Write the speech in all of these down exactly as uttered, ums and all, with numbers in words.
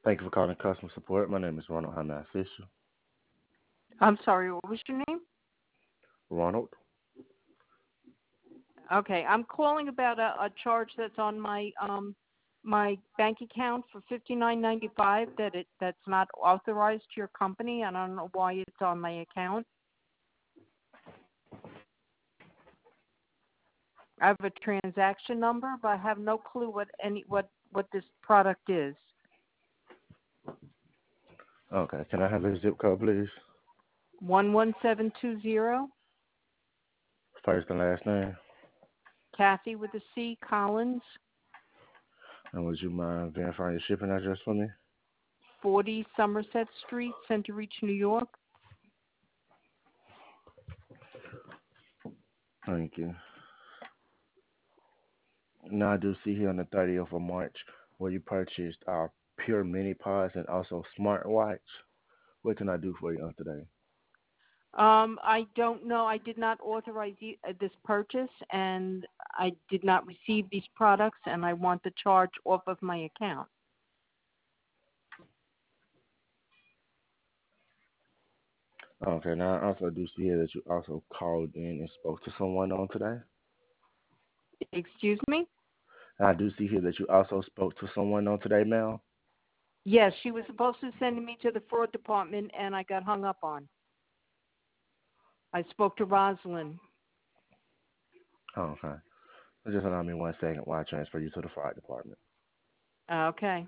Thank you for calling customer support. My name is Ronald. How may I assist you? I'm sorry, what was your name? Ronald? Okay, I'm calling about a, a charge that's on my um my bank account for fifty nine ninety five that it that's not authorized to your company. I don't know why it's on my account. I have a transaction number, but I have no clue what any what what this product is. Okay. Can I have a zip code, please? One one seven two zero. First and last name. Kathy with a C Collins. And would you mind verifying your shipping address for me? Forty Somerset Street, Center Reach, New York. Thank you. Now I do see here on the thirtieth of March where you purchased our Pure Mini Pods and also smartwatch. What can I do for you on today? Um, I don't know. I did not authorize you, uh, this purchase, and I did not receive these products, and I want the charge off of my account. Okay, now I also do see here that you also called in and spoke to someone on today. Excuse me? And I do see here that you also spoke to someone on today, ma'am. Yes, she was supposed to send me to the fraud department, and I got hung up on. I spoke to Rosalind. Okay. Just allow me one second while I transfer you to the fire department. Okay.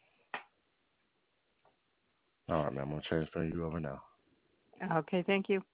All right, ma'am. I'm transferring you over now. Okay, thank you.